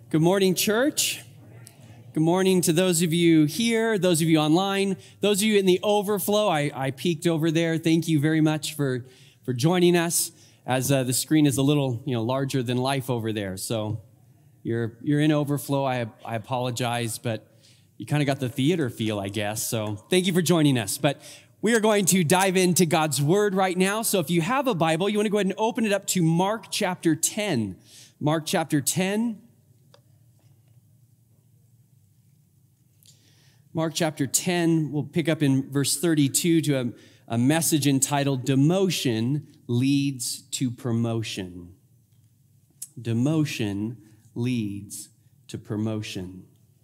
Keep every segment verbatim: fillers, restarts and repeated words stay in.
Good morning, church. Good morning to those of you here, those of you online, those of you in the overflow. I, I peeked over there. Thank you very much for, for joining us, as uh, the screen is a little, you know, larger than life over there. So you're you're in overflow. I I apologize, but you kind of got the theater feel, I guess. So thank you for joining us. But we are going to dive into God's word right now. So if you have a Bible, you want to go ahead and open it up to Mark chapter ten. Mark chapter ten. Mark chapter ten, we'll pick up in verse thirty-two to a, a message entitled, Demotion Leads to Promotion. Demotion leads to promotion.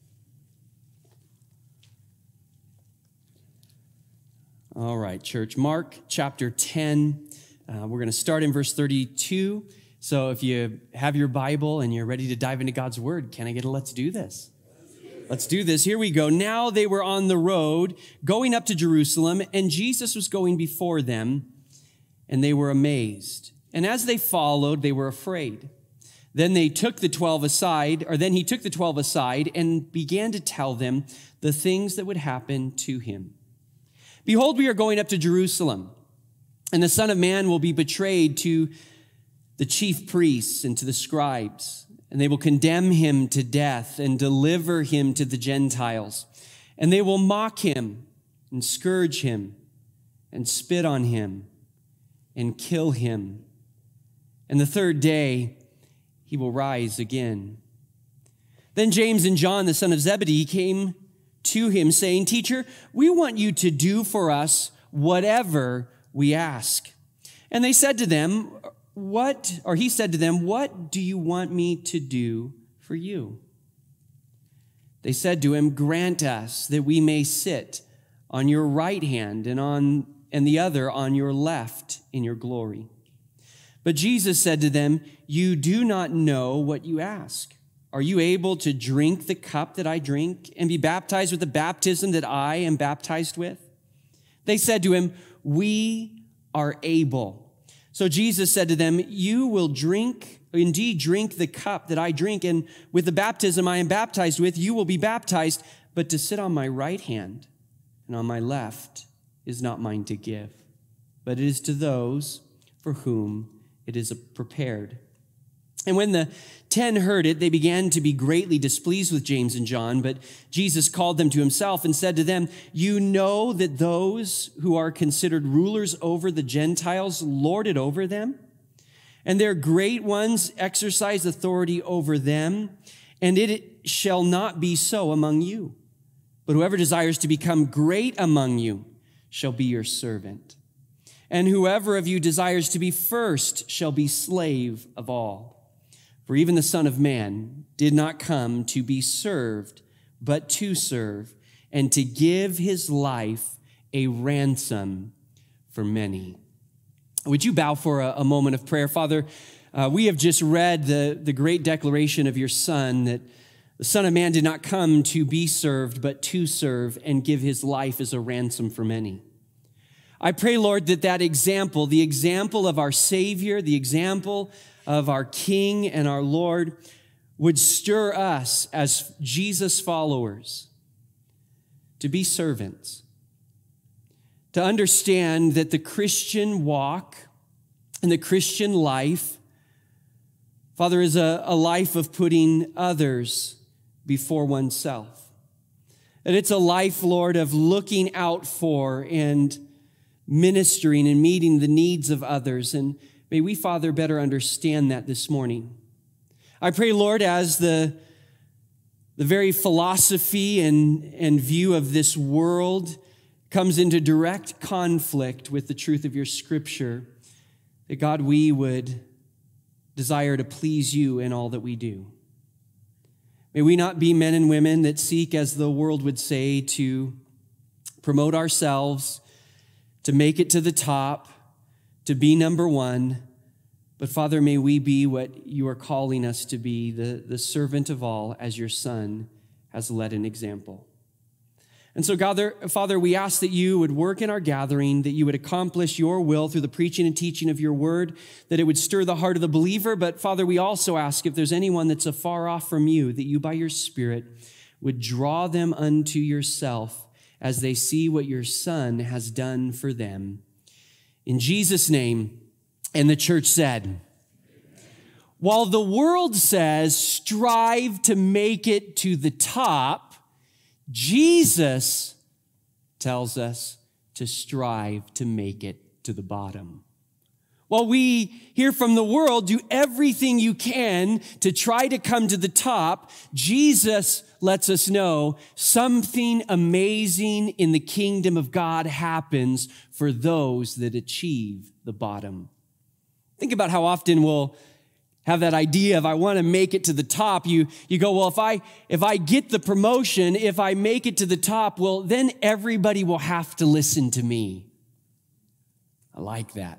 All right, church. Mark chapter ten, uh, we're going to start in verse thirty-two. So if you have your Bible and you're ready to dive into God's word, can I get a let's do this? Let's do this. Here we go. Now they were on the road going up to Jerusalem, and Jesus was going before them, and they were amazed. And as they followed, they were afraid. Then they took the twelve aside, or then he took the twelve aside and began to tell them the things that would happen to him. Behold, we are going up to Jerusalem, and the Son of Man will be betrayed to the chief priests and to the scribes, and they will condemn him to death and deliver him to the Gentiles. And they will mock him and scourge him and spit on him and kill him. And the third day he will rise again. Then James and John, the son of Zebedee, came to him saying, Teacher, we want you to do for us whatever we ask. And they said to them, What, or he said to them, what do you want me to do for you? They said to him, grant us that we may sit on your right hand and on and the other on your left in your glory. But Jesus said to them, you do not know what you ask. Are you able to drink the cup that I drink and be baptized with the baptism that I am baptized with? They said to him, we are able. So Jesus said to them, you will drink, indeed drink the cup that I drink, and with the baptism I am baptized with, you will be baptized, but to sit on my right hand and on my left is not mine to give, but it is to those for whom it is prepared. And when the ten heard it, they began to be greatly displeased with James and John, but Jesus called them to himself and said to them, you know that those who are considered rulers over the Gentiles lord it over them, and their great ones exercise authority over them, and it shall not be so among you. But whoever desires to become great among you shall be your servant. And whoever of you desires to be first shall be slave of all. For even the Son of Man did not come to be served, but to serve, and to give his life a ransom for many. Would you bow for a, a moment of prayer? Father, uh, we have just read the, the great declaration of your Son, that the Son of Man did not come to be served, but to serve and give his life as a ransom for many. I pray, Lord, that that example, the example of our Savior, the example of our King and our Lord, would stir us as Jesus followers to be servants, to understand that the Christian walk and the Christian life, Father, is a, a life of putting others before oneself. That it's a life, Lord, of looking out for and ministering and meeting the needs of others. And may we, Father, better understand that this morning. I pray, Lord, as the, the very philosophy and, and view of this world comes into direct conflict with the truth of your scripture, that, God, we would desire to please you in all that we do. May we not be men and women that seek, as the world would say, to promote ourselves, to make it to the top, to be number one. But Father, may we be what you are calling us to be, the, the servant of all, as your Son has led an example. And so, God, Father, we ask that you would work in our gathering, that you would accomplish your will through the preaching and teaching of your word, that it would stir the heart of the believer. But Father, we also ask if there's anyone that's afar off from you, that you by your Spirit would draw them unto yourself as they see what your Son has done for them. In Jesus' name, and the church said, while the world says, strive to make it to the top, Jesus tells us to strive to make it to the bottom. While we hear from the world, do everything you can to try to come to the top, Jesus lets us know something amazing in the kingdom of God happens for those that achieve the bottom. Think about how often we'll have that idea of I want to make it to the top. You, you go, well, if I, if I get the promotion, if I make it to the top, well, then everybody will have to listen to me. I like that.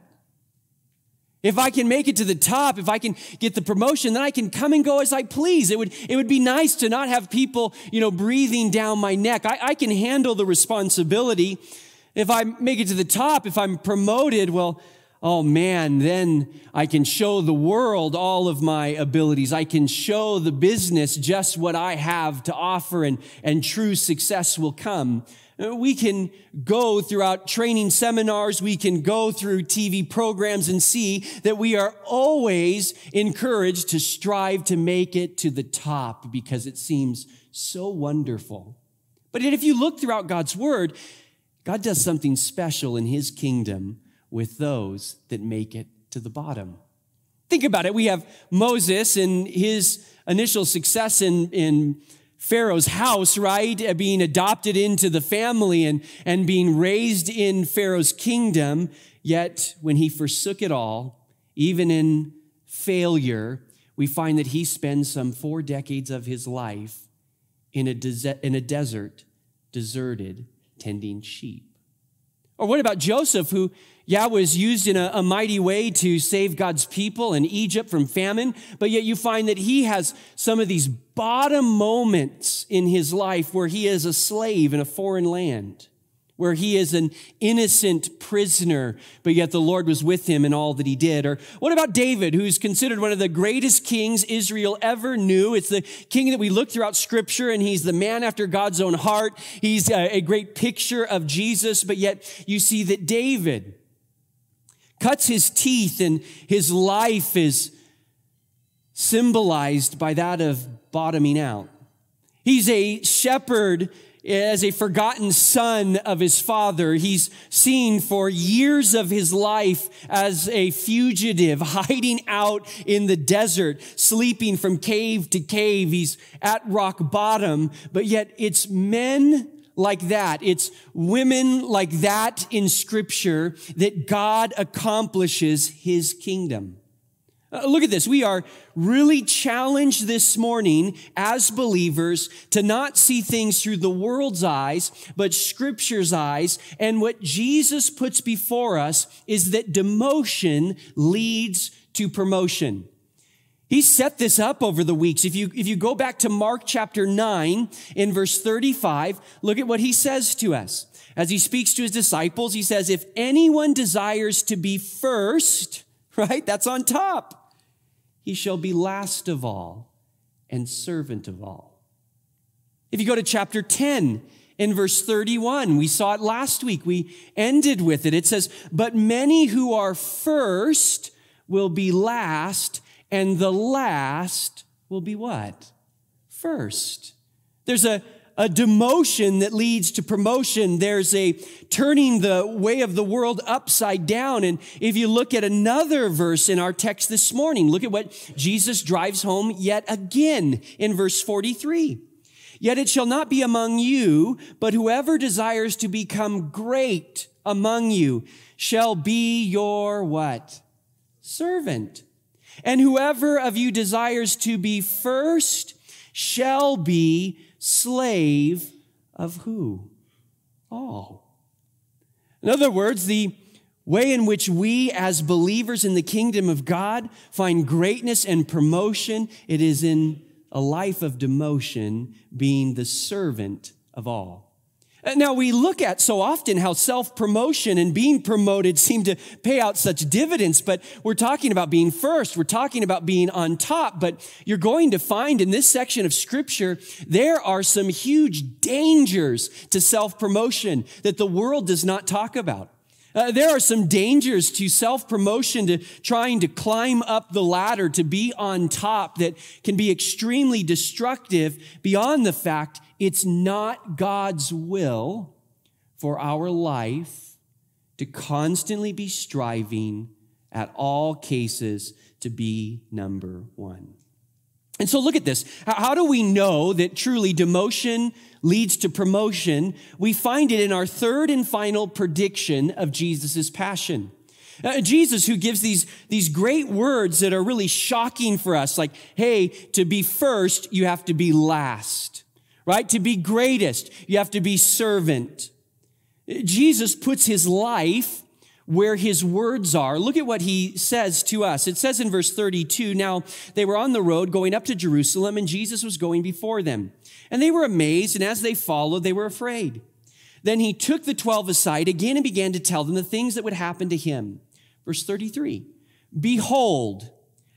If I can make it to the top, if I can get the promotion, then I can come and go as I please. It would, it would be nice to not have people, you know, breathing down my neck. I, I can handle the responsibility. If I make it to the top, if I'm promoted, well, oh man, then I can show the world all of my abilities. I can show the business just what I have to offer, and, and true success will come. We can go throughout training seminars, we can go through T V programs and see that we are always encouraged to strive to make it to the top because it seems so wonderful. But if you look throughout God's word, God does something special in his kingdom with those that make it to the bottom. Think about it. We have Moses and his initial success in, in Pharaoh's house, right? Being adopted into the family and, and being raised in Pharaoh's kingdom. Yet when he forsook it all, even in failure, we find that he spends some four decades of his life in a, des- in a desert, deserted, tending sheep. Or what about Joseph, who, yeah, was used in a, a mighty way to save God's people in Egypt from famine, but yet you find that he has some of these bottom moments in his life where he is a slave in a foreign land, where he is an innocent prisoner, but yet the Lord was with him in all that he did. Or what about David, who's considered one of the greatest kings Israel ever knew? It's the king that we look throughout Scripture, and he's the man after God's own heart. He's a, a great picture of Jesus, but yet you see that David cuts his teeth, and his life is symbolized by that of bottoming out. He's a shepherd as a forgotten son of his father. He's seen for years of his life as a fugitive, hiding out in the desert, sleeping from cave to cave. He's at rock bottom, but yet it's men like that. It's women like that in Scripture that God accomplishes his kingdom. Uh, look at this. We are really challenged this morning as believers to not see things through the world's eyes, but Scripture's eyes. And what Jesus puts before us is that demotion leads to promotion. He set this up over the weeks. If you, if you go back to Mark chapter nine in verse thirty-five, look at what he says to us. As he speaks to his disciples, he says, if anyone desires to be first, right, that's on top, he shall be last of all and servant of all. If you go to chapter ten in verse thirty-one, we saw it last week. We ended with it. It says, but many who are first will be last, and the last will be what? First. There's a, a demotion that leads to promotion. There's a turning the way of the world upside down. And if you look at another verse in our text this morning, look at what Jesus drives home yet again in verse forty-three. Yet it shall not be among you, but whoever desires to become great among you shall be your what? Servant. And whoever of you desires to be first shall be slave of who? All. In other words, the way in which we as believers in the kingdom of God find greatness and promotion, it is in a life of demotion, being the servant of all. Now, we look at so often how self-promotion and being promoted seem to pay out such dividends, but we're talking about being first. We're talking about being on top, but you're going to find in this section of Scripture, there are some huge dangers to self-promotion that the world does not talk about. Uh, there are some dangers to self-promotion, to trying to climb up the ladder, to be on top, that can be extremely destructive beyond the fact it's not God's will for our life to constantly be striving at all cases to be number one. And so look at this. How do we know that truly demotion leads to promotion? We find it in our third and final prediction of Jesus' passion. Uh, Jesus, who gives these, these great words that are really shocking for us, like, hey, to be first, you have to be last. Right? To be greatest, you have to be servant. Jesus puts his life where his words are. Look at what he says to us. It says in verse thirty-two, now they were on the road going up to Jerusalem, and Jesus was going before them. And they were amazed, and as they followed, they were afraid. Then he took the twelve aside again and began to tell them the things that would happen to him. Verse thirty-three, behold,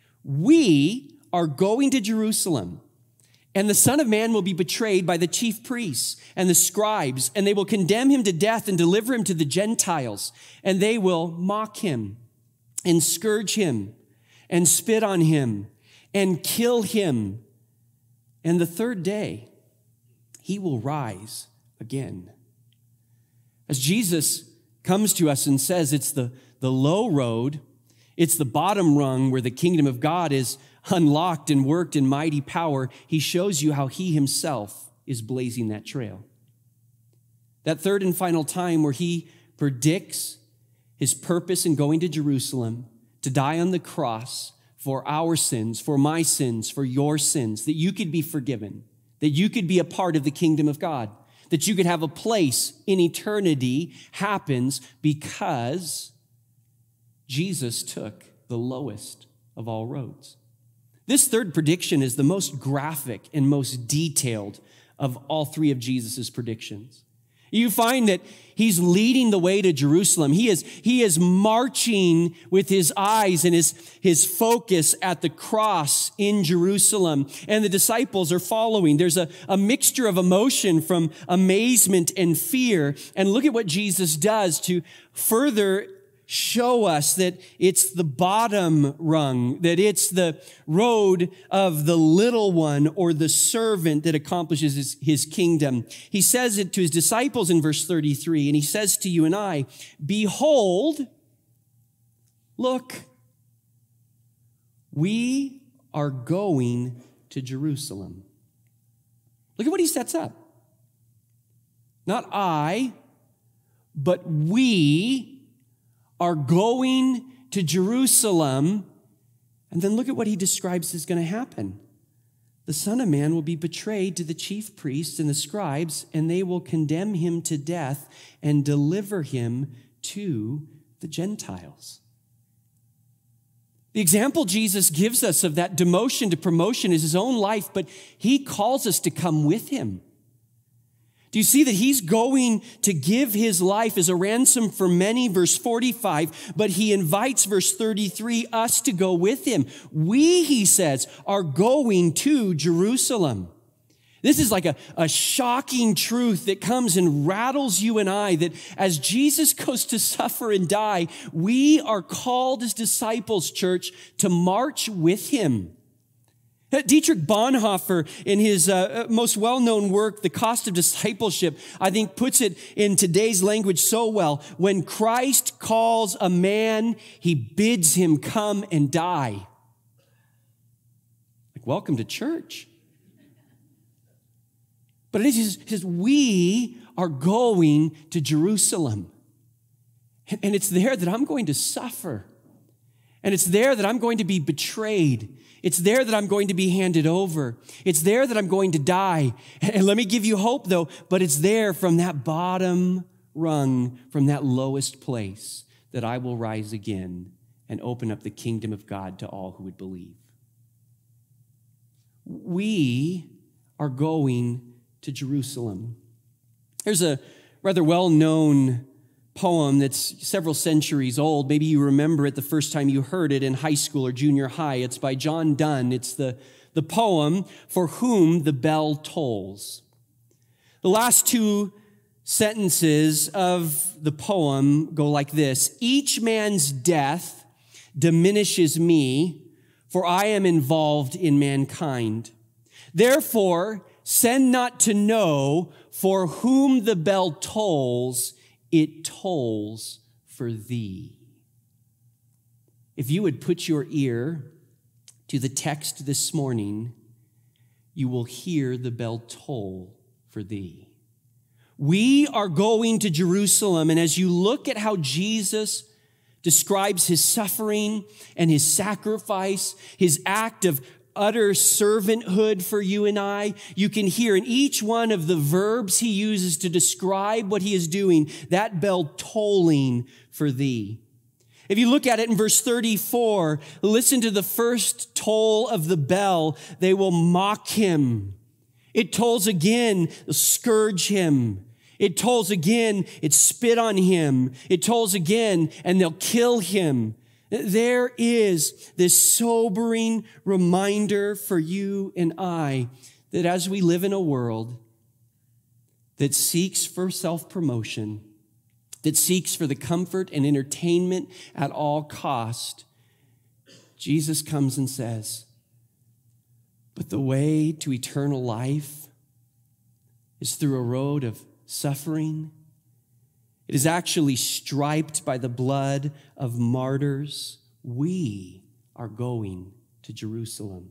we are going to Jerusalem, and the Son of Man will be betrayed by the chief priests and the scribes, and they will condemn him to death and deliver him to the Gentiles, and they will mock him and scourge him and spit on him and kill him. And the third day, he will rise again. As Jesus comes to us and says it's the, the low road, it's the bottom rung where the kingdom of God is unlocked and worked in mighty power, he shows you how he himself is blazing that trail. That third and final time where he predicts his purpose in going to Jerusalem to die on the cross for our sins, for my sins, for your sins, that you could be forgiven, that you could be a part of the kingdom of God, that you could have a place in eternity, happens because Jesus took the lowest of all roads. This third prediction is the most graphic and most detailed of all three of Jesus' predictions. You find that he's leading the way to Jerusalem. He is, he is marching with his eyes and his, his focus at the cross in Jerusalem. And the disciples are following. There's a, a mixture of emotion from amazement and fear. And look at what Jesus does to further show us that it's the bottom rung, that it's the road of the little one or the servant that accomplishes his, his kingdom. He says it to his disciples in verse thirty-three, and he says to you and I, behold, look, we are going to Jerusalem. Look at what he sets up. Not I, but we are going to Jerusalem. And then look at what he describes is going to happen. The Son of Man will be betrayed to the chief priests and the scribes, and they will condemn him to death and deliver him to the Gentiles. The example Jesus gives us of that demotion to promotion is his own life, but he calls us to come with him. Do you see that he's going to give his life as a ransom for many, verse forty-five, but he invites, verse thirty-three, us to go with him. We, he says, are going to Jerusalem. This is like a, a shocking truth that comes and rattles you and I, that as Jesus goes to suffer and die, we are called as disciples, church, to march with him. Dietrich Bonhoeffer, in his uh, most well-known work, The Cost of Discipleship, I think puts it in today's language so well. When Christ calls a man, he bids him come and die. Like, welcome to church. But it is, it says, we are going to Jerusalem. And, and it's there that I'm going to suffer. And it's there that I'm going to be betrayed. It's there that I'm going to be handed over. It's there that I'm going to die. And let me give you hope, though, but it's there from that bottom rung, from that lowest place, that I will rise again and open up the kingdom of God to all who would believe. We are going to Jerusalem. There's a rather well-known poem that's several centuries old. Maybe you remember it the first time you heard it in high school or junior high. It's by John Donne. It's the, the poem, For Whom the Bell Tolls. The last two sentences of the poem go like this: each man's death diminishes me, for I am involved in mankind. Therefore, send not to know for whom the bell tolls, it tolls for thee. If you would put your ear to the text this morning, you will hear the bell toll for thee. We are going to Jerusalem, and as you look at how Jesus describes his suffering and his sacrifice, his act of utter servanthood for you and I, you can hear in each one of the verbs he uses to describe what he is doing, that bell tolling for thee. If you look at it in verse thirty-four, listen to the first toll of the bell. They will mock him. It tolls again, they'll scourge him. It tolls again, it spit on him. It tolls again, and they'll kill him. There is this sobering reminder for you and I that as we live in a world that seeks for self-promotion, that seeks for the comfort and entertainment at all cost, Jesus comes and says, but the way to eternal life is through a road of suffering. It is actually striped by the blood of martyrs. We are going to Jerusalem.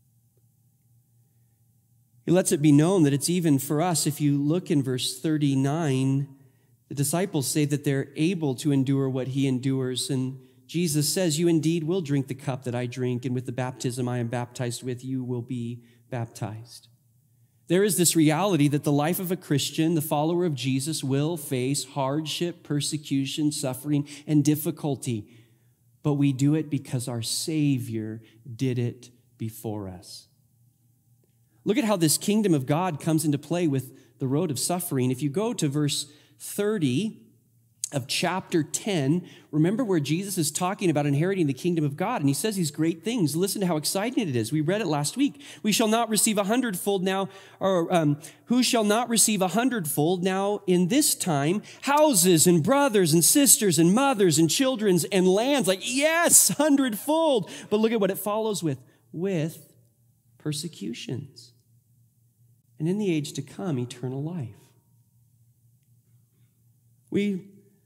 He lets it be known that it's even for us. If you look in verse thirty-nine, the disciples say that they're able to endure what he endures. And Jesus says, you indeed will drink the cup that I drink, and with the baptism I am baptized with, you will be baptized. There is this reality that the life of a Christian, the follower of Jesus, will face hardship, persecution, suffering, and difficulty. But we do it because our Savior did it before us. Look at how this kingdom of God comes into play with the road of suffering. If you go to verse thirty of chapter ten, remember where Jesus is talking about inheriting the kingdom of God, and he says these great things. Listen to how exciting it is. We read it last week. We shall not receive a hundredfold now, or um, who shall not receive a hundredfold now in this time, houses and brothers and sisters and mothers and children and lands. Like, yes, hundredfold. But look at what it follows with, with persecutions. And in the age to come, eternal life. We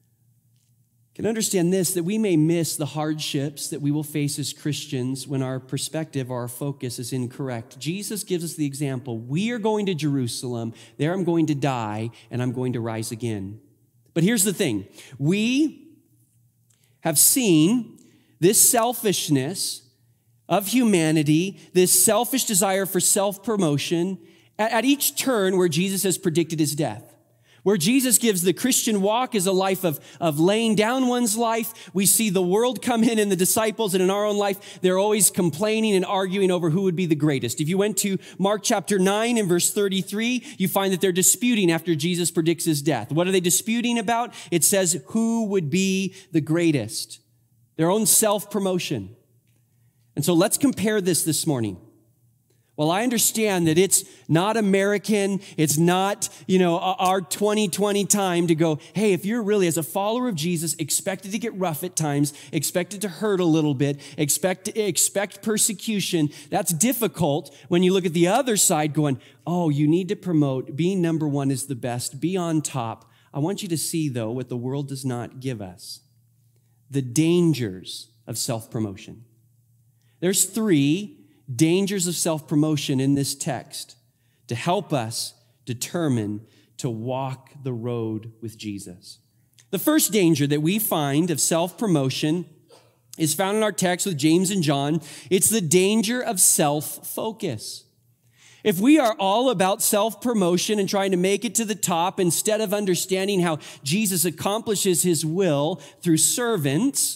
can understand this, that we may miss the hardships that we will face as Christians when our perspective or our focus is incorrect. Jesus gives us the example. We are going to Jerusalem. There I'm going to die, and I'm going to rise again. But here's the thing. We have seen this selfishness of humanity, this selfish desire for self-promotion at each turn where Jesus has predicted his death. Where Jesus gives the Christian walk is a life of, of laying down one's life. We see the world come in in the disciples, and in our own life, they're always complaining and arguing over who would be the greatest. If you went to Mark chapter nine and verse thirty-three, you find that they're disputing after Jesus predicts his death. What are they disputing about? It says who would be the greatest. Their own self-promotion. And so let's compare this this morning. Well, I understand that it's not American, it's not, you know, our twenty twenty time to go, hey, if you're really, as a follower of Jesus, expected to get rough at times, expected to hurt a little bit, expect, expect persecution, that's difficult when you look at the other side going, oh, you need to promote, being number one is the best, be on top. I want you to see, though, what the world does not give us, the dangers of self-promotion. There's three dangers of self-promotion in this text to help us determine to walk the road with Jesus. The first danger that we find of self-promotion is found in our text with James and John. It's the danger of self-focus. If we are all about self-promotion and trying to make it to the top instead of understanding how Jesus accomplishes his will through servants,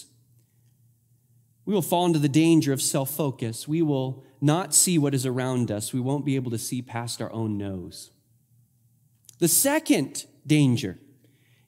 we will fall into the danger of self-focus. We will not see what is around us. We won't be able to see past our own nose. The second danger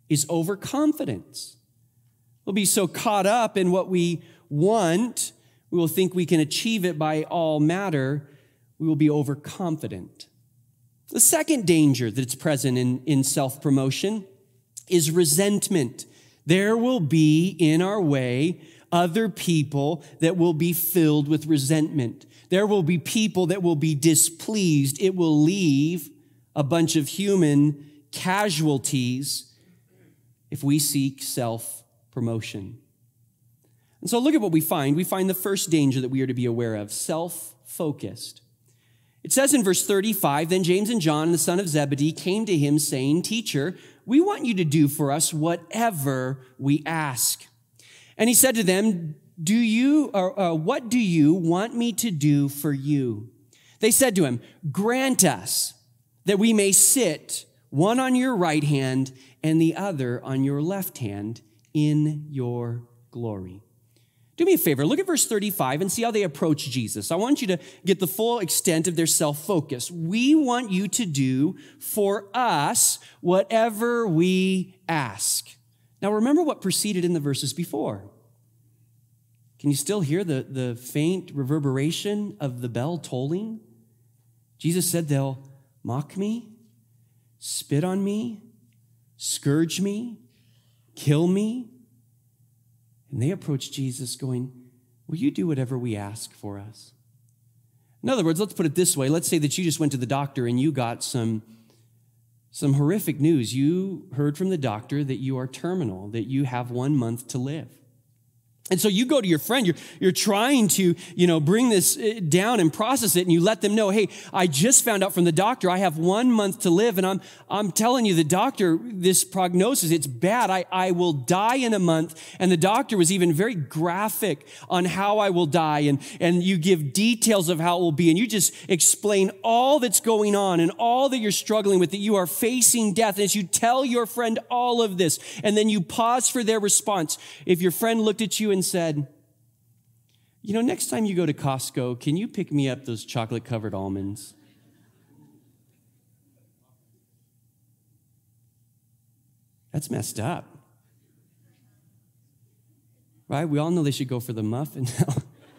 is overconfidence. We'll be so caught up in what we want, we will think we can achieve it by all matter. We will be overconfident. The second danger that's present in, in self-promotion is resentment. There will be in our way other people that will be filled with resentment. There will be people that will be displeased. It will leave a bunch of human casualties if we seek self-promotion. And so look at what we find. We find the first danger that we are to be aware of, self-focused. It says in verse thirty-five, then James and John, the son of Zebedee, came to him saying, Teacher, we want you to do for us whatever we ask. And he said to them, Do you, or uh, what do you want me to do for you? They said to him, Grant us that we may sit one on your right hand and the other on your left hand in your glory. Do me a favor, look at verse thirty-five and see how they approach Jesus. I want you to get the full extent of their self-focus. We want you to do for us whatever we ask. Now remember what preceded in the verses before. Can you still hear the, the faint reverberation of the bell tolling? Jesus said they'll mock me, spit on me, scourge me, kill me. And they approached Jesus going, will you do whatever we ask for us? In other words, let's put it this way. Let's say that you just went to the doctor and you got some, some horrific news. You heard from the doctor that you are terminal, that you have one month to live. And so you go to your friend, you're, you're trying to, you know, bring this down and process it, and you let them know, hey, I just found out from the doctor I have one month to live, and I'm I'm telling you, the doctor, this prognosis, it's bad. I, I will die in a month. And the doctor was even very graphic on how I will die, and, and you give details of how it will be, and you just explain all that's going on and all that you're struggling with, that you are facing death. And as you tell your friend all of this, and then you pause for their response, if your friend looked at you and said, you know, next time you go to Costco, can you pick me up those chocolate-covered almonds? That's messed up. Right? We all know they should go for the muffin now.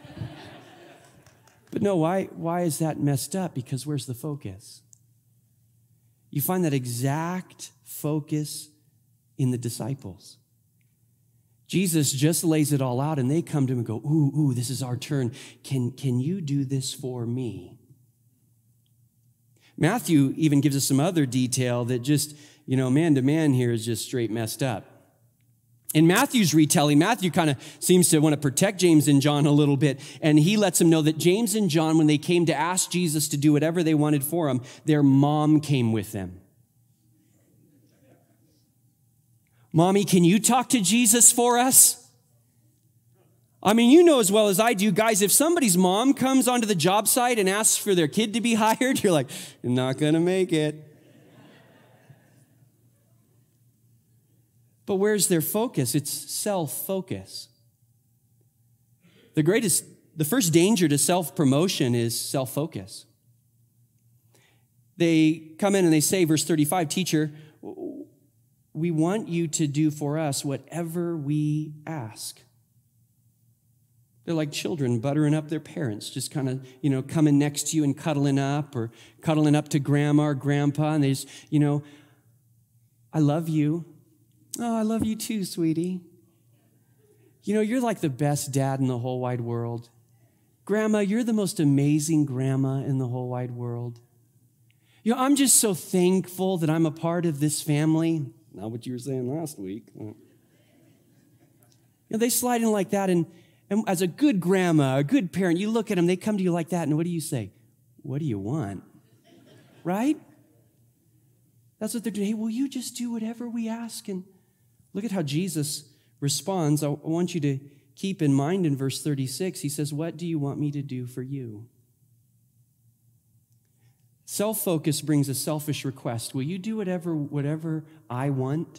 But no, why, why is that messed up? Because where's the focus? You find that exact focus in the disciples. Jesus just lays it all out, and they come to him and go, ooh, ooh, this is our turn. Can, can you do this for me? Matthew even gives us some other detail that just, you know, man to man here is just straight messed up. In Matthew's retelling, Matthew kind of seems to want to protect James and John a little bit, and he lets them know that James and John, when they came to ask Jesus to do whatever they wanted for them, their mom came with them. Mommy, can you talk to Jesus for us? I mean, you know as well as I do, guys, if somebody's mom comes onto the job site and asks for their kid to be hired, you're like, you're not going to make it. But where's their focus? It's self-focus. The greatest, the first danger to self-promotion is self-focus. They come in and they say, verse thirty-five, Teacher, we want you to do for us whatever we ask. They're like children buttering up their parents, just kind of, you know, coming next to you and cuddling up, or cuddling up to grandma or grandpa, and they just, you know, I love you. Oh, I love you too, sweetie. You know, you're like the best dad in the whole wide world. Grandma, you're the most amazing grandma in the whole wide world. You know, I'm just so thankful that I'm a part of this family. Not what you were saying last week. You know, they slide in like that, and, and as a good grandma, a good parent, you look at them, they come to you like that, and what do you say? What do you want? Right? That's what they're doing. Hey, will you just do whatever we ask? And look at how Jesus responds. I want you to keep in mind in verse thirty-six, he says, what do you want me to do for you? Self-focus brings a selfish request. Will you do whatever, whatever I want?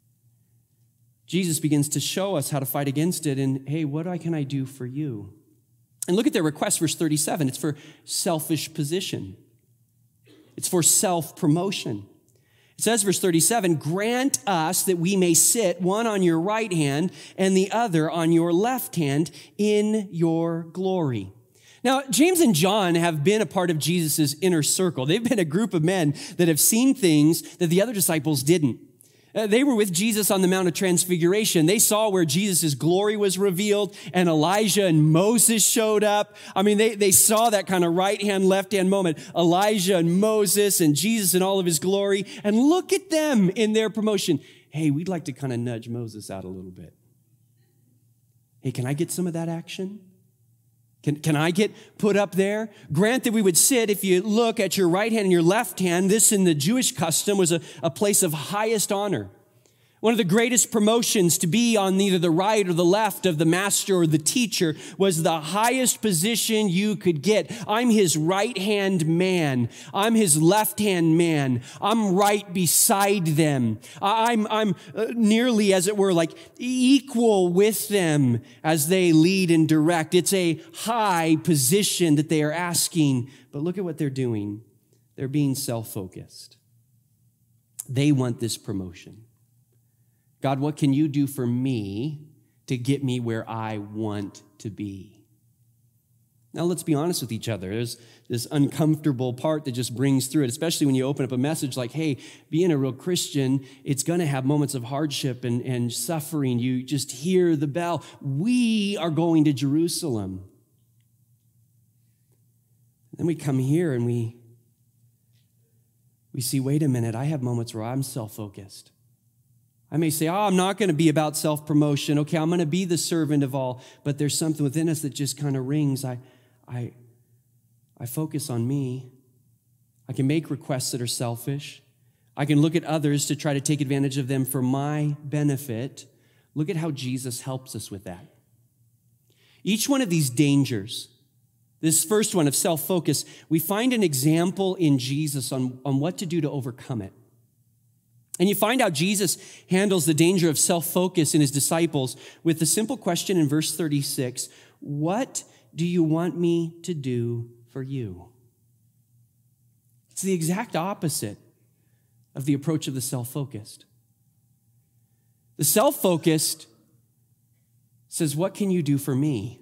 Jesus begins to show us how to fight against it. And hey, what can I do for you? And look at their request, verse thirty-seven. It's for selfish position. It's for self-promotion. It says, verse thirty-seven, grant us that we may sit one on your right hand and the other on your left hand in your glory. Now, James and John have been a part of Jesus' inner circle. They've been a group of men that have seen things that the other disciples didn't. Uh, they were with Jesus on the Mount of Transfiguration. They saw where Jesus' glory was revealed and Elijah and Moses showed up. I mean, they, they saw that kind of right-hand, left-hand moment. Elijah and Moses and Jesus in all of his glory. And look at them in their promotion. Hey, we'd like to kind of nudge Moses out a little bit. Hey, can I get some of that action? Can, can I get put up there? Grant that we would sit, if you look at your right hand and your left hand, this in the Jewish custom was a, a place of highest honor. One of the greatest promotions to be on either the right or the left of the master or the teacher was the highest position you could get. I'm his right-hand man. I'm his left-hand man. I'm right beside them. I'm, I'm nearly, as it were, like equal with them as they lead and direct. It's a high position that they are asking. But look at what they're doing. They're being self-focused. They want this promotion. God, what can you do for me to get me where I want to be? Now, let's be honest with each other. There's this uncomfortable part that just brings through it, especially when you open up a message like, hey, being a real Christian, it's going to have moments of hardship and, and suffering. You just hear the bell. We are going to Jerusalem. Then we come here and we, we see, wait a minute, I have moments where I'm self-focused. I may say, oh, I'm not going to be about self-promotion. Okay, I'm going to be the servant of all. But there's something within us that just kind of rings. I, I, I focus on me. I can make requests that are selfish. I can look at others to try to take advantage of them for my benefit. Look at how Jesus helps us with that. Each one of these dangers, this first one of self-focus, we find an example in Jesus on, on what to do to overcome it. And you find out Jesus handles the danger of self-focus in his disciples with the simple question in verse thirty-six, what do you want me to do for you? It's the exact opposite of the approach of the self-focused. The self-focused says, what can you do for me?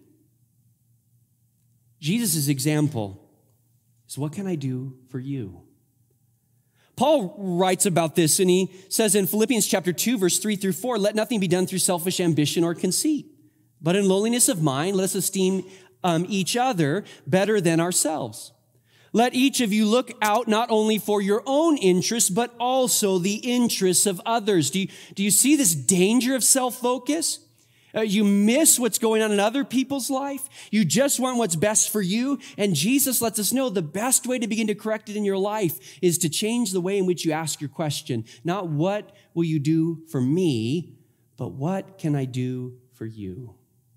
Jesus' example is, what can I do for you? Paul writes about this, and he says in Philippians chapter two, verse three through four, let nothing be done through selfish ambition or conceit, but in lowliness of mind, let us esteem um, each other better than ourselves. Let each of you look out not only for your own interests, but also the interests of others. Do you, do you see this danger of self-focus? Uh, you miss what's going on in other people's life. You just want what's best for you. And Jesus lets us know the best way to begin to correct it in your life is to change the way in which you ask your question. Not what will you do for me, but what can I do for you?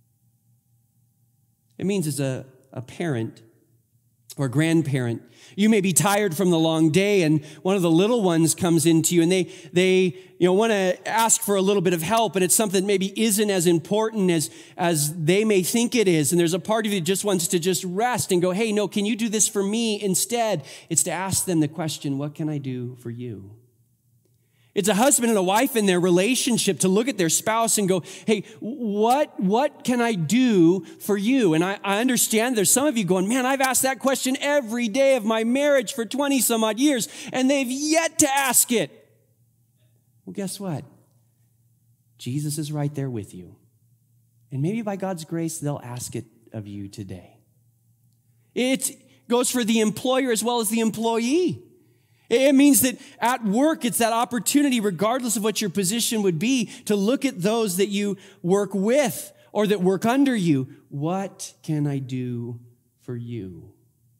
It means as a, a parent or grandparent, you may be tired from the long day and one of the little ones comes into you and they, they you know, want to ask for a little bit of help and it's something that maybe isn't as important as, as they may think it is. And there's a part of you that just wants to just rest and go, hey, no, can you do this for me instead? It's to ask them the question, what can I do for you? It's a husband and a wife in their relationship to look at their spouse and go, hey, what, what can I do for you? And I, I understand there's some of you going, man, I've asked that question every day of my marriage for twenty some odd years, and they've yet to ask it. Well, guess what? Jesus is right there with you. And maybe by God's grace, they'll ask it of you today. It goes for the employer as well as the employee. It means that at work, it's that opportunity, regardless of what your position would be, to look at those that you work with or that work under you. What can I do for you?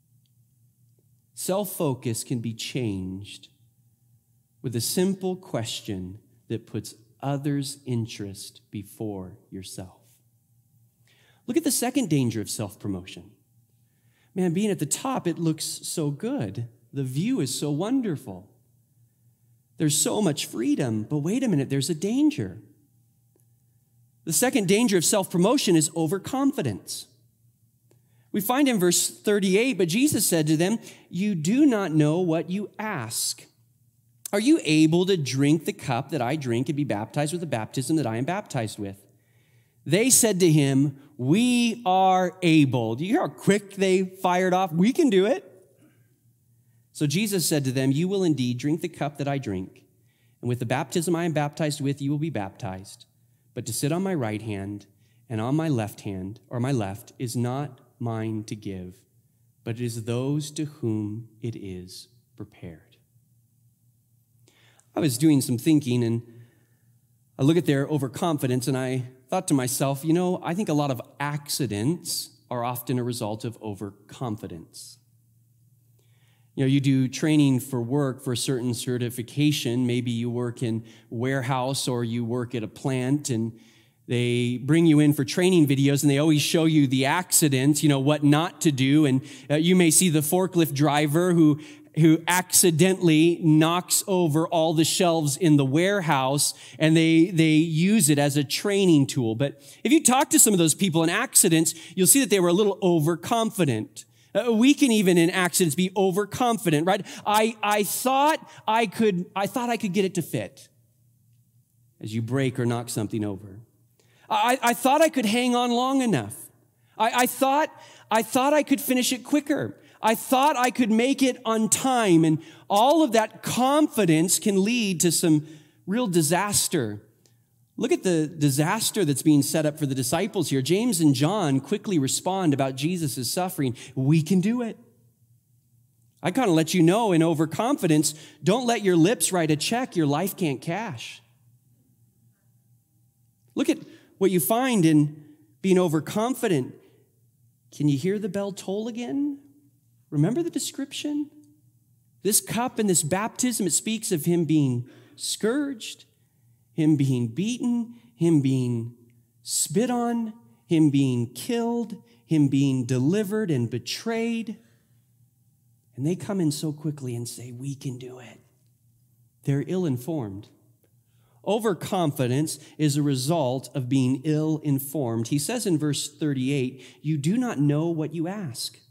Self-focus can be changed with a simple question that puts others' interest before yourself. Look at the second danger of self-promotion. Man, being at the top, it looks so good. The view is so wonderful. There's so much freedom, but wait a minute, there's a danger. The second danger of self-promotion is overconfidence. We find in verse thirty-eight, but Jesus said to them, you do not know what you ask. Are you able to drink the cup that I drink and be baptized with the baptism that I am baptized with? They said to him, we are able. Do you hear how quick they fired off? We can do it. So Jesus said to them, you will indeed drink the cup that I drink, and with the baptism I am baptized with, you will be baptized. But to sit on my right hand and on my left hand, or my left, is not mine to give, but it is those to whom it is prepared. I was doing some thinking, and I look at their overconfidence, and I thought to myself, you know, I think a lot of accidents are often a result of overconfidence. You know, you do training for work for a certain certification. Maybe you work in a warehouse or you work at a plant, and they bring you in for training videos, and they always show you the accident, you know, what not to do. And uh, you may see the forklift driver who who accidentally knocks over all the shelves in the warehouse, and they, they use it as a training tool. But if you talk to some of those people in accidents, you'll see that they were a little overconfident. Uh, we can even in accidents be overconfident, right? I, I thought I could, I thought I could get it to fit as you break or knock something over. I, I thought I could hang on long enough. I, I thought, I thought I could finish it quicker. I thought I could make it on time, and all of that confidence can lead to some real disaster. Look at the disaster that's being set up for the disciples here. James and John quickly respond about Jesus' suffering. We can do it. I kind of let you know in overconfidence, don't let your lips write a check your life can't cash. Look at what you find in being overconfident. Can you hear the bell toll again? Remember the description? This cup and this baptism, it speaks of him being scourged, him being beaten, him being spit on, him being killed, him being delivered and betrayed. And they come in so quickly and say, we can do it. They're ill-informed. Overconfidence is a result of being ill-informed. He says in verse thirty-eight, you do not know what you ask.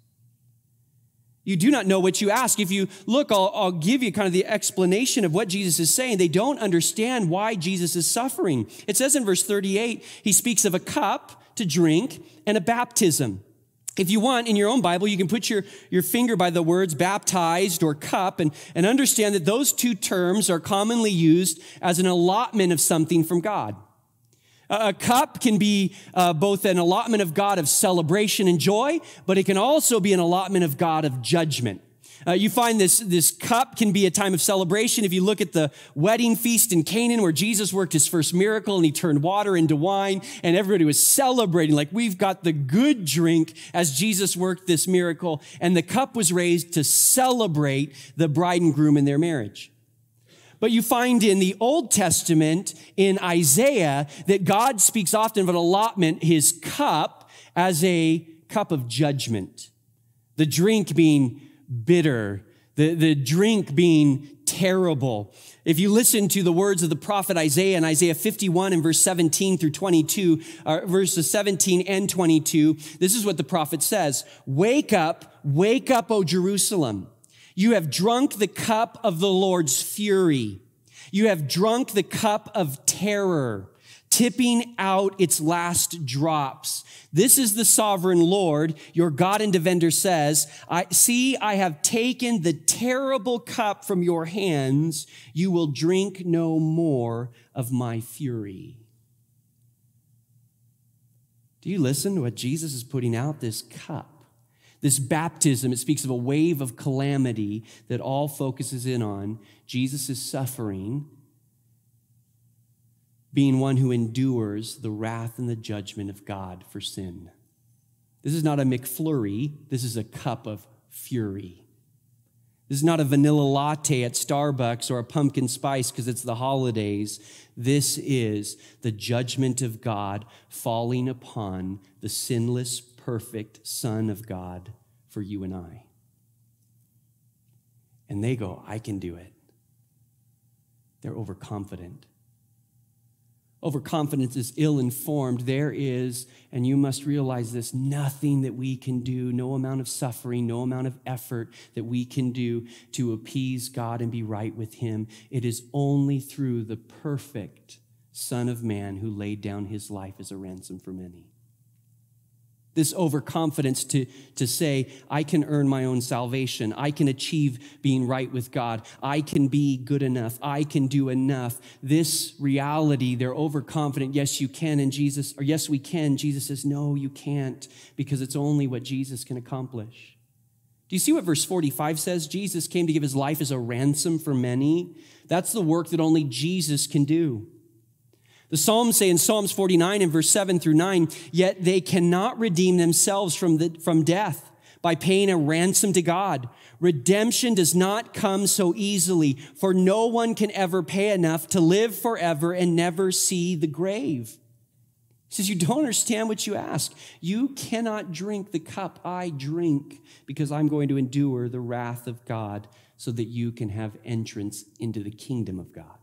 You do not know what you ask. If you look, I'll, I'll give you kind of the explanation of what Jesus is saying. They don't understand why Jesus is suffering. It says in verse thirty-eight, he speaks of a cup to drink and a baptism. If you want, in your own Bible, you can put your, your finger by the words baptized or cup and, and understand that those two terms are commonly used as an allotment of something from God. A cup can be uh, both an allotment of God of celebration and joy, but it can also be an allotment of God of judgment. Uh, you find this, this cup can be a time of celebration. If you look at the wedding feast in Canaan where Jesus worked his first miracle and he turned water into wine and everybody was celebrating like we've got the good drink as Jesus worked this miracle, and the cup was raised to celebrate the bride and groom in their marriage. But you find in the Old Testament, in Isaiah, that God speaks often of an allotment, his cup, as a cup of judgment. The drink being bitter, the, the drink being terrible. If you listen to the words of the prophet Isaiah in Isaiah fifty-one and verse seventeen through twenty-two, uh, verses seventeen and twenty-two, this is what the prophet says. Wake up, wake up, O Jerusalem. You have drunk the cup of the Lord's fury. You have drunk the cup of terror, tipping out its last drops. This is the sovereign Lord, your God and defender says, I see, I have taken the terrible cup from your hands. You will drink no more of my fury. Do you listen to what Jesus is putting out? This cup. This baptism, it speaks of a wave of calamity that all focuses in on Jesus' suffering, being one who endures the wrath and the judgment of God for sin. This is not a McFlurry. This is a cup of fury. This is not a vanilla latte at Starbucks or a pumpkin spice because it's the holidays. This is the judgment of God falling upon the sinless, perfect Son of God for you and I. And they go, I can do it. They're overconfident. Overconfidence is ill-informed. There is, and you must realize this, nothing that we can do, no amount of suffering, no amount of effort that we can do to appease God and be right with him. It is only through the perfect Son of Man who laid down his life as a ransom for many. This overconfidence to, to say, I can earn my own salvation. I can achieve being right with God. I can be good enough. I can do enough. This reality, they're overconfident. Yes, you can, and Jesus, or yes, we can. Jesus says, no, you can't, because it's only what Jesus can accomplish. Do you see what verse forty-five says? Jesus came to give his life as a ransom for many. That's the work that only Jesus can do. The Psalms say in Psalms forty-nine and verse seven through nine, yet they cannot redeem themselves from, the, from death by paying a ransom to God. Redemption does not come so easily, for no one can ever pay enough to live forever and never see the grave. He says, you don't understand what you ask. You cannot drink the cup I drink because I'm going to endure the wrath of God so that you can have entrance into the kingdom of God.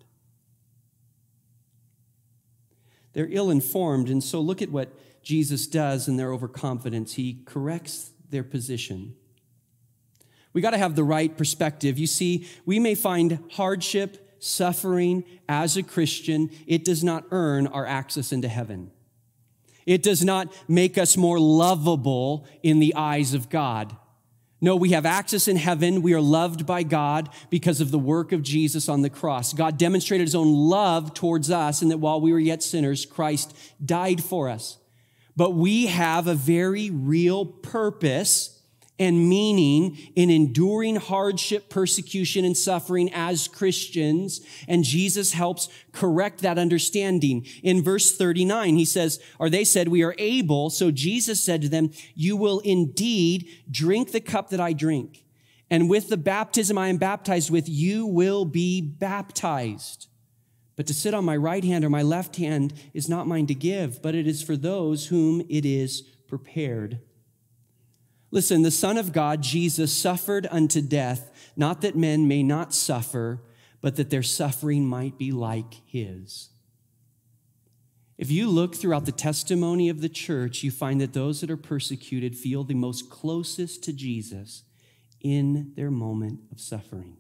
They're ill-informed, and so look at what Jesus does in their overconfidence. He corrects their position. We got to have the right perspective. You see, we may find hardship, suffering as a Christian. It does not earn our access into heaven. It does not make us more lovable in the eyes of God. No, we have access in heaven. We are loved by God because of the work of Jesus on the cross. God demonstrated his own love towards us, and that while we were yet sinners, Christ died for us. But we have a very real purpose and meaning in enduring hardship, persecution, and suffering as Christians, and Jesus helps correct that understanding. In verse thirty-nine, he says, or they said, we are able, so Jesus said to them, you will indeed drink the cup that I drink, and with the baptism I am baptized with, you will be baptized. But to sit on my right hand or my left hand is not mine to give, but it is for those whom it is prepared. Listen, the Son of God, Jesus, suffered unto death, not that men may not suffer, but that their suffering might be like his. If you look throughout the testimony of the church, you find that those that are persecuted feel the most closest to Jesus in their moment of suffering.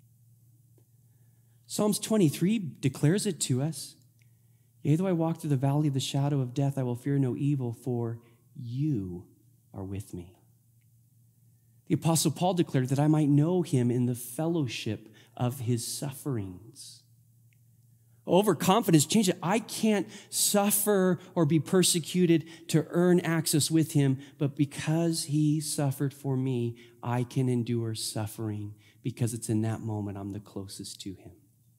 Psalms twenty-three declares it to us. Yea, though I walk through the valley of the shadow of death, I will fear no evil, for you are with me. The Apostle Paul declared that I might know him in the fellowship of his sufferings. Overconfidence changed it. I can't suffer or be persecuted to earn access with him, but because he suffered for me, I can endure suffering because it's in that moment I'm the closest to him.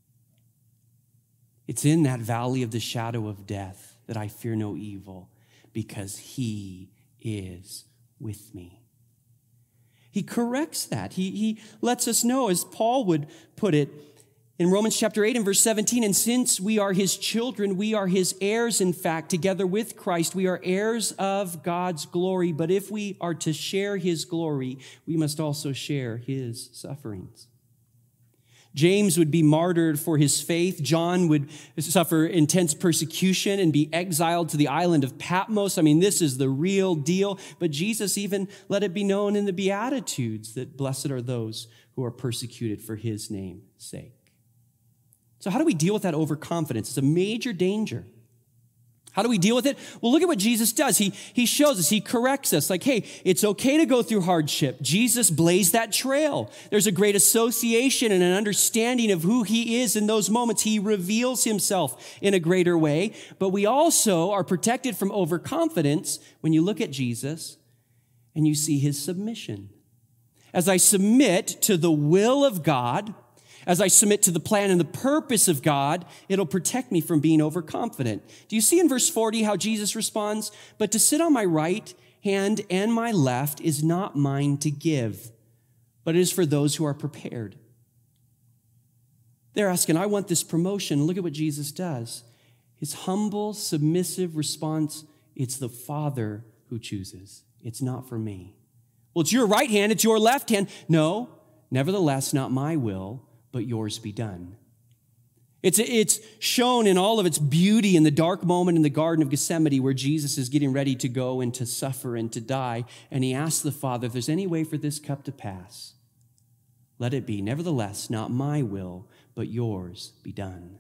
It's in that valley of the shadow of death that I fear no evil because he is with me. He corrects that. He, he lets us know, as Paul would put it in Romans chapter eight and verse seventeen, and since we are his children, we are his heirs, in fact, together with Christ. We are heirs of God's glory, but if we are to share his glory, we must also share his sufferings. James would be martyred for his faith. John would suffer intense persecution and be exiled to the island of Patmos. I mean, this is the real deal. But Jesus even let it be known in the Beatitudes that blessed are those who are persecuted for his name's sake. So how do we deal with that overconfidence? It's a major danger. How do we deal with it? Well, look at what Jesus does. He, he shows us, he corrects us. Like, hey, it's okay to go through hardship. Jesus blazed that trail. There's a great association and an understanding of who he is in those moments. He reveals himself in a greater way. But we also are protected from overconfidence when you look at Jesus and you see his submission. As I submit to the will of God, as I submit to the plan and the purpose of God, it'll protect me from being overconfident. Do you see in verse forty how Jesus responds? But to sit on my right hand and my left is not mine to give, but it is for those who are prepared. They're asking, I want this promotion. Look at what Jesus does. His humble, submissive response, it's the Father who chooses. It's not for me. Well, it's your right hand, it's your left hand. No, nevertheless, not my will, but yours be done. It's, it's shown in all of its beauty in the dark moment in the Garden of Gethsemane where Jesus is getting ready to go and to suffer and to die. And he asks the Father, if there's any way for this cup to pass, let it be. Nevertheless, not my will, but yours be done.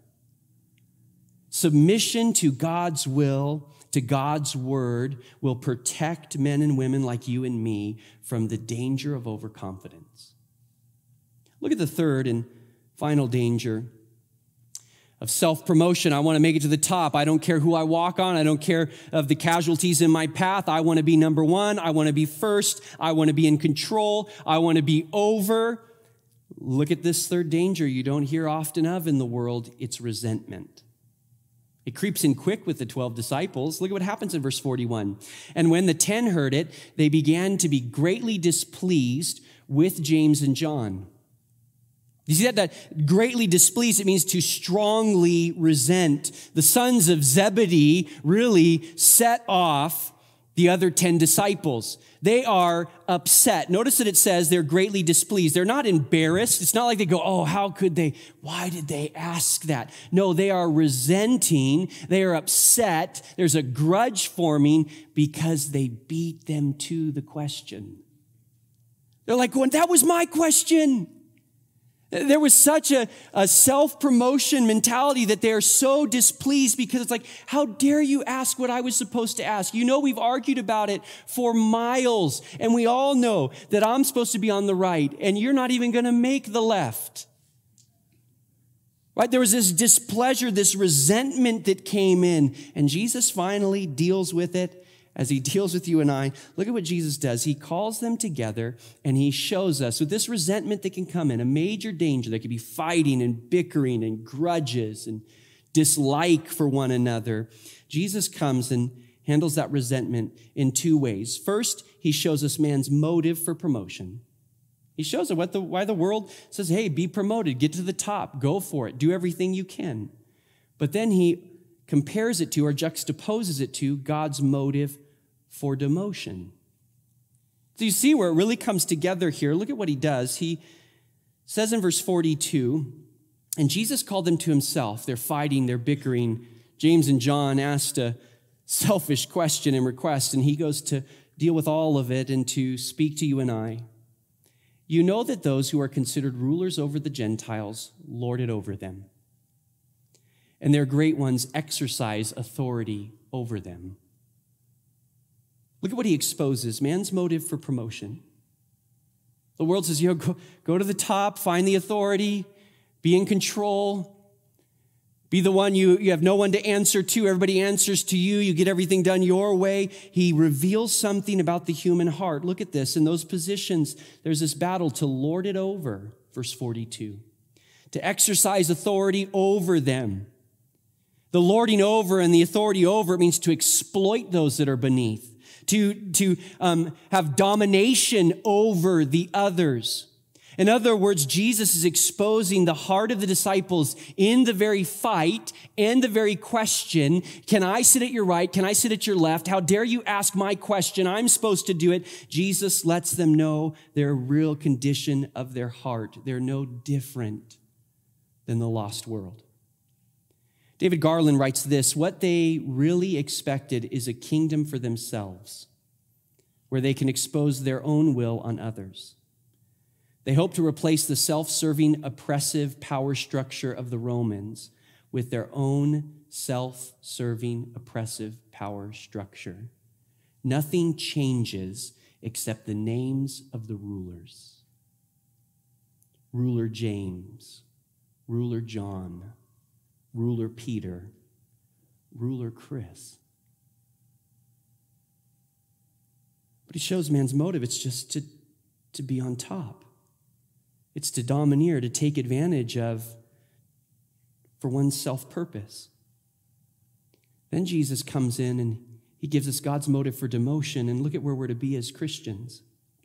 Submission to God's will, to God's word, will protect men and women like you and me from the danger of overconfidence. Look at the third and final danger of self-promotion. I want to make it to the top. I don't care who I walk on. I don't care of the casualties in my path. I want to be number one. I want to be first. I want to be in control. I want to be over. Look at this third danger you don't hear often of in the world. It's resentment. It creeps in quick with the twelve disciples. Look at what happens in verse forty-one. And when the ten heard it, they began to be greatly displeased with James and John. You see that, that greatly displeased, it means to strongly resent. The sons of Zebedee really set off the other ten disciples. They are upset. Notice that it says they're greatly displeased. They're not embarrassed. It's not like they go, oh, how could they? Why did they ask that? No, they are resenting. They are upset. There's a grudge forming because they beat them to the question. They're like going, that was my question. There was such a, a self-promotion mentality that they are so displeased because it's like, how dare you ask what I was supposed to ask? You know, we've argued about it for miles, and we all know that I'm supposed to be on the right, and you're not even going to make the left. Right? There was this displeasure, this resentment that came in, and Jesus finally deals with it. As he deals with you and I, look at what Jesus does. He calls them together and he shows us with this resentment that can come in, a major danger. There could be fighting and bickering and grudges and dislike for one another. Jesus comes and handles that resentment in two ways. First, he shows us man's motive for promotion. He shows us what the, why the world says, hey, be promoted, get to the top, go for it, do everything you can. But then he compares it to or juxtaposes it to God's motive for demotion. So you see where it really comes together here. Look at what he does. He says in verse forty-two, and Jesus called them to himself. They're fighting, they're bickering. James and John asked a selfish question and request, and he goes to deal with all of it and to speak to you and I. You know that those who are considered rulers over the Gentiles lord it over them, and their great ones exercise authority over them. Look at what he exposes, man's motive for promotion. The world says, you know, go, go to the top, find the authority, be in control, be the one you, you have no one to answer to. Everybody answers to you. You get everything done your way. He reveals something about the human heart. Look at this. In those positions, there's this battle to lord it over, verse forty-two, to exercise authority over them. The lording over and the authority over, it means to exploit those that are beneath. To, to um, have domination over the others. In other words, Jesus is exposing the heart of the disciples in the very fight and the very question, can I sit at your right? Can I sit at your left? How dare you ask my question? I'm supposed to do it. Jesus lets them know their real condition of their heart. They're no different than the lost world. David Garland writes this, what they really expected is a kingdom for themselves, where they can expose their own will on others. They hope to replace the self-serving, oppressive power structure of the Romans with their own self-serving, oppressive power structure. Nothing changes except the names of the rulers. Ruler James, Ruler John, Ruler Peter, Ruler Chris. But he shows man's motive. It's just to, to be on top. It's to domineer, to take advantage of for one's self-purpose. Then Jesus comes in and he gives us God's motive for demotion. And look at where we're to be as Christians.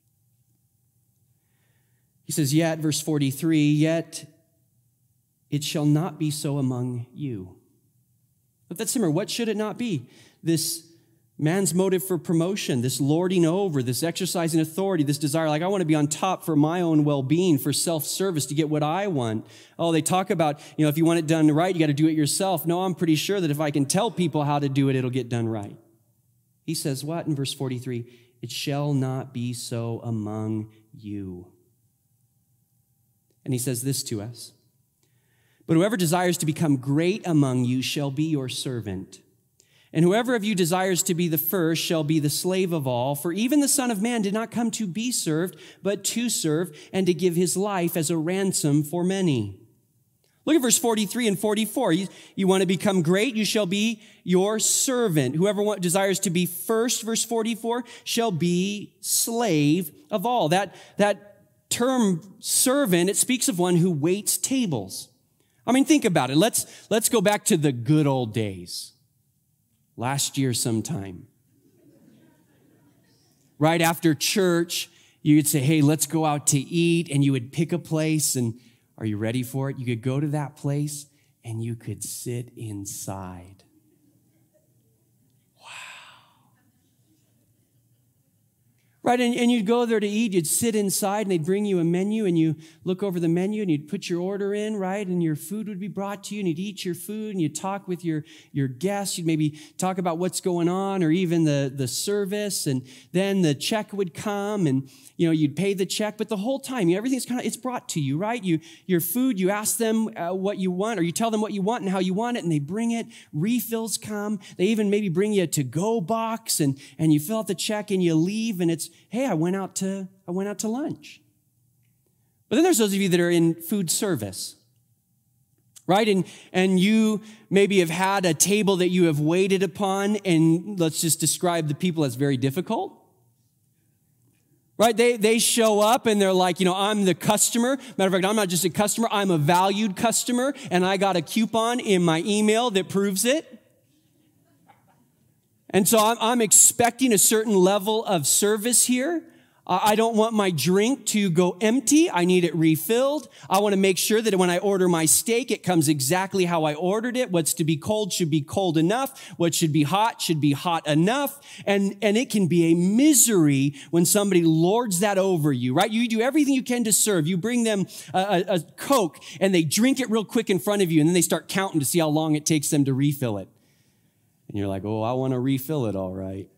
He says, yet, verse forty-three, yet it shall not be so among you. But that's similar. What should it not be? This Man's motive for promotion, this lording over, this exercising authority, this desire, like I want to be on top for my own well-being, for self-service, to get what I want. Oh, they talk about, you know, if you want it done right, you got to do it yourself. No, I'm pretty sure that if I can tell people how to do it, it'll get done right. He says what in verse forty-three? It shall not be so among you. And he says this to us. But whoever desires to become great among you shall be your servant. And whoever of you desires to be the first shall be the slave of all. For even the Son of Man did not come to be served, but to serve and to give his life as a ransom for many. Look at verse forty-three and forty-four. You, you want to become great? You shall be your servant. Whoever want, desires to be first, verse forty-four, shall be slave of all. That, that term servant, it speaks of one who waits tables. I mean, think about it. Let's, let's go back to the good old days. Last year sometime. Right after church, you'd say, hey, let's go out to eat. And you would pick a place. And are you ready for it? You could go to that place and you could sit inside. Right, and, and you'd go there to eat, you'd sit inside, and they'd bring you a menu, and you look over the menu, and you'd put your order in, right, and your food would be brought to you, and you'd eat your food, and you'd talk with your, your guests, you'd maybe talk about what's going on, or even the, the service, and then the check would come, and, you know, you'd pay the check, but the whole time, you know, everything's kind of, it's brought to you, right? You, your food, you ask them uh, what you want, or you tell them what you want and how you want it, and they bring it, refills come, they even maybe bring you a to-go box, and, and you fill out the check, and you leave, and it's, hey, I went out to I went out to lunch. But then there's those of you that are in food service, right? And and you maybe have had a table that you have waited upon, and let's just describe the people as very difficult. Right? They they show up and they're like, you know, I'm the customer. Matter of fact, I'm not just a customer, I'm a valued customer, and I got a coupon in my email that proves it. And so I'm, I'm expecting a certain level of service here. I don't want my drink to go empty. I need it refilled. I want to make sure that when I order my steak, it comes exactly how I ordered it. What's to be cold should be cold enough. What should be hot should be hot enough. And, and it can be a misery when somebody lords that over you, right? You do everything you can to serve. You bring them a, a, a Coke and they drink it real quick in front of you, and then they start counting to see how long it takes them to refill it. And you're like, oh, I want to refill it all right.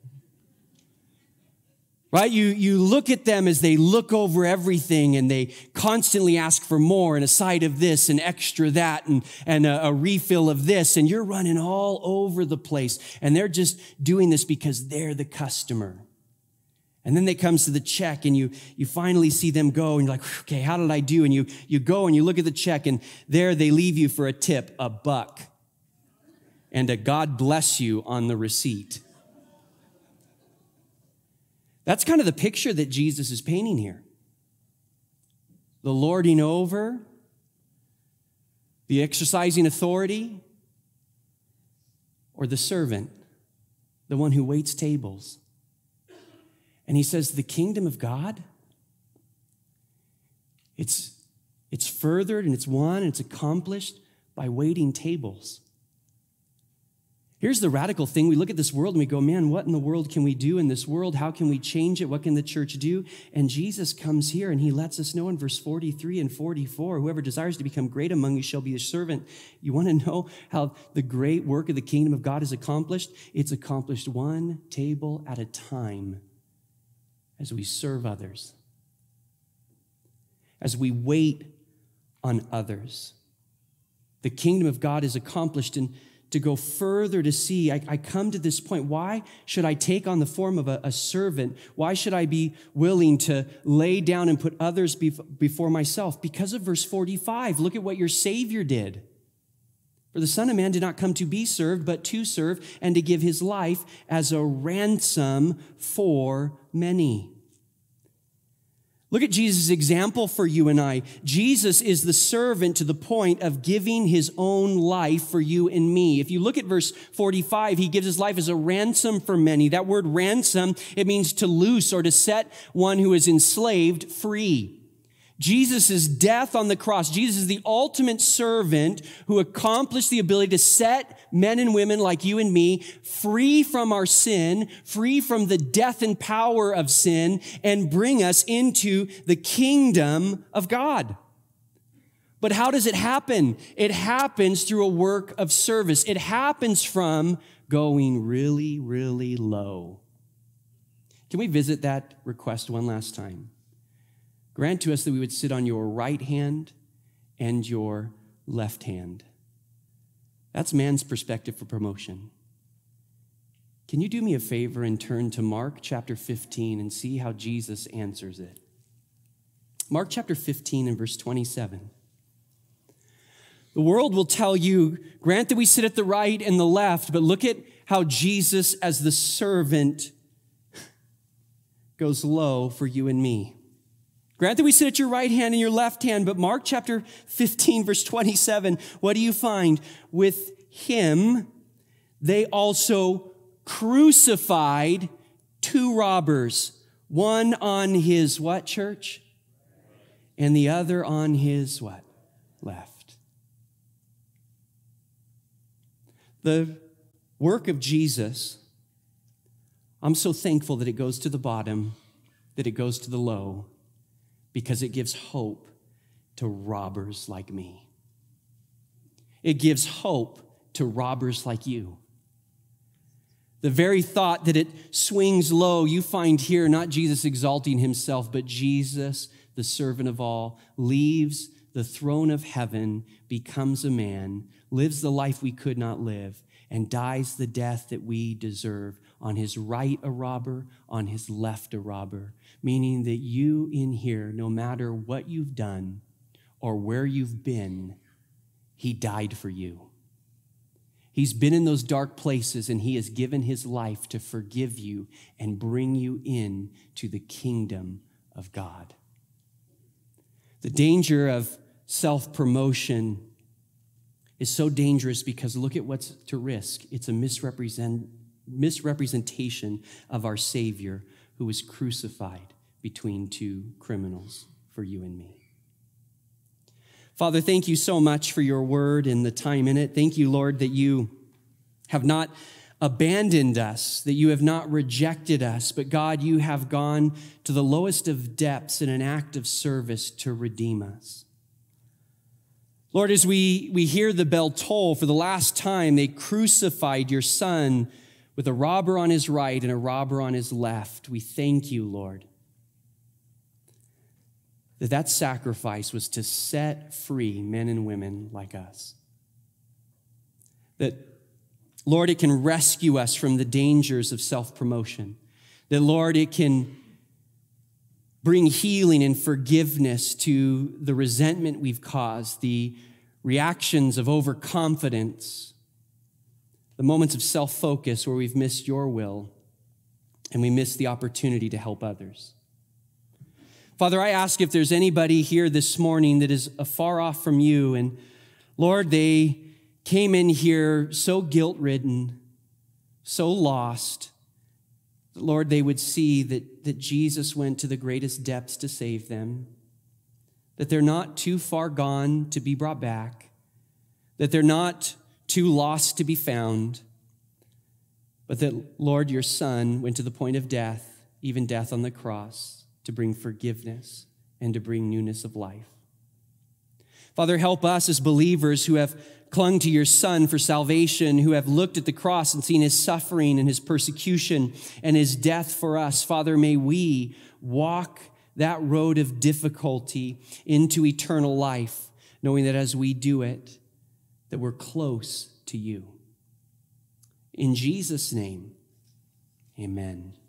Right? You, you look at them as they look over everything, and they constantly ask for more, and a side of this and extra that, and, and a, a refill of this. And you're running all over the place. And they're just doing this because they're the customer. And then they comes to the check, and you, you finally see them go, and you're like, okay, how did I do? And you, you go and you look at the check, and there they leave you for a tip, a buck. And a God bless you on the receipt. That's kind of the picture that Jesus is painting here. The lording over, the exercising authority, or the servant, the one who waits tables. And he says the kingdom of God, it's, it's furthered and it's won and it's accomplished by waiting tables. Here's the radical thing. We look at this world and we go, man, what in the world can we do in this world? How can we change it? What can the church do? And Jesus comes here and he lets us know in verse forty-three and forty-four, whoever desires to become great among you shall be a servant. You want to know how the great work of the kingdom of God is accomplished? It's accomplished one table at a time as we serve others, as we wait on others. The kingdom of God is accomplished in to go further to see, I, I come to this point. Why should I take on the form of a, a servant? Why should I be willing to lay down and put others bef- before myself? Because of verse forty-five. Look at what your Savior did. For the Son of Man did not come to be served, but to serve and to give his life as a ransom for many. Look at Jesus' example for you and I. Jesus is the servant to the point of giving his own life for you and me. If you look at verse forty-five, he gives his life as a ransom for many. That word ransom, it means to loose or to set one who is enslaved free. Jesus' death on the cross, Jesus is the ultimate servant who accomplished the ability to set men and women like you and me free from our sin, free from the death and power of sin, and bring us into the kingdom of God. But how does it happen? It happens through a work of service. It happens from going really, really low. Can we visit that request one last time? Grant to us that we would sit on your right hand and your left hand. That's man's perspective for promotion. Can you do me a favor and turn to Mark chapter fifteen and see how Jesus answers it? Mark chapter fifteen and verse twenty-seven. The world will tell you, grant that we sit at the right and the left, but look at how Jesus as the servant goes low for you and me. Grant that we sit at your right hand and your left hand, but Mark chapter fifteen, verse twenty-seven, what do you find? With him, they also crucified two robbers, one on his what, church? And the other on his what? Left. The work of Jesus, I'm so thankful that it goes to the bottom, that it goes to the low, because it gives hope to robbers like me. It gives hope to robbers like you. The very thought that it swings low, you find here not Jesus exalting himself, but Jesus, the servant of all, leaves the throne of heaven, becomes a man, lives the life we could not live, and dies the death that we deserve. On his right a robber, on his left a robber, meaning that you in here, no matter what you've done or where you've been, he died for you. He's been in those dark places and he has given his life to forgive you and bring you in to the kingdom of God. The danger of self-promotion is so dangerous because look at what's to risk. It's a misrepresent, misrepresentation of our Savior who was crucified between two criminals for you and me. Father, thank you so much for your word and the time in it. Thank you, Lord, that you have not abandoned us, that you have not rejected us, but God, you have gone to the lowest of depths in an act of service to redeem us. Lord, as we, we hear the bell toll for the last time, they crucified your son with a robber on his right and a robber on his left. We thank you, Lord, that that sacrifice was to set free men and women like us. That, Lord, it can rescue us from the dangers of self-promotion. That, Lord, it can bring healing and forgiveness to the resentment we've caused, the reactions of overconfidence, the moments of self-focus where we've missed your will and we missed the opportunity to help others. Father, I ask if there's anybody here this morning that is afar off from you, and Lord, they came in here so guilt-ridden, so lost, that, Lord, they would see that, that Jesus went to the greatest depths to save them, that they're not too far gone to be brought back, that they're not too lost to be found, but that, Lord, your Son went to the point of death, even death on the cross, to bring forgiveness and to bring newness of life. Father, help us as believers who have clung to your Son for salvation, who have looked at the cross and seen his suffering and his persecution and his death for us. Father, may we walk that road of difficulty into eternal life, knowing that as we do it, that we're close to you. In Jesus' name, amen.